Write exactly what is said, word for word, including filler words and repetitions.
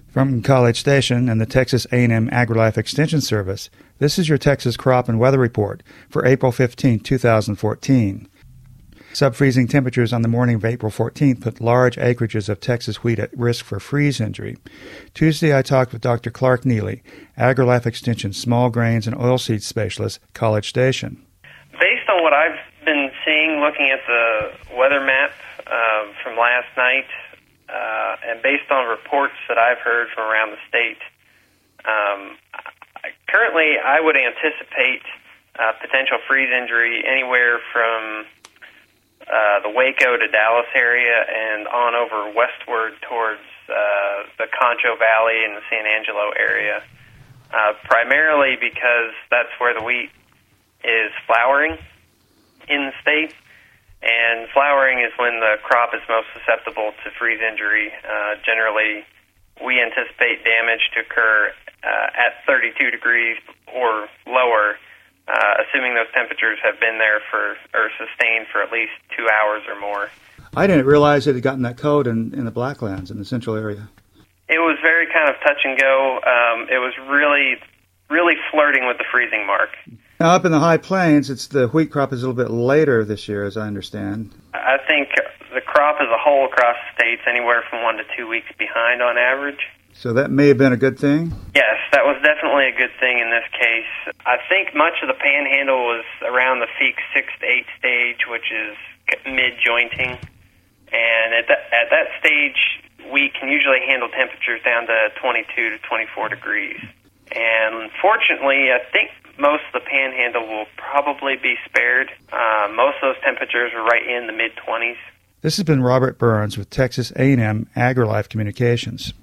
From College Station and the Texas A and M AgriLife Extension Service, this is your Texas Crop and Weather Report for April fifteenth, twenty fourteen. Sub-freezing temperatures on the morning of April fourteenth put large acreages of Texas wheat at risk for freeze injury. Tuesday, I talked with Doctor Clark Neely, AgriLife Extension Small Grains and Oilseed Specialist, College Station. Based on what I've been seeing, looking at the weather map uh, from last night, Uh, and based on reports that I've heard from around the state, um, I, currently I would anticipate uh, potential freeze injury anywhere from uh, the Waco to Dallas area and on over westward towards uh, the Concho Valley and the San Angelo area, uh, primarily because that's where the wheat is flowering in the state. And flowering is when the crop is most susceptible to freeze injury. Uh, generally, we anticipate damage to occur uh, at thirty-two degrees or lower, uh, assuming those temperatures have been there for or sustained for at least two hours or more. I didn't realize it had gotten that cold in, in the Blacklands, in the central area. It was very kind of touch and go. Um, it was really, really flirting with the freezing mark. Now, up in the high plains, it's the wheat crop is a little bit later this year, as I understand. I think the crop as a whole across the state's anywhere from one to two weeks behind on average. So that may have been a good thing? Yes, that was definitely a good thing in this case. I think much of the panhandle was around the Feek six to eight stage, which is mid-jointing. And at that, at that stage, we can usually handle temperatures down to twenty-two to twenty-four degrees. And fortunately, I think most of the panhandle will probably be spared. Uh, most of those temperatures are right in the mid-twenties. This has been Robert Burns with Texas A and M AgriLife Communications.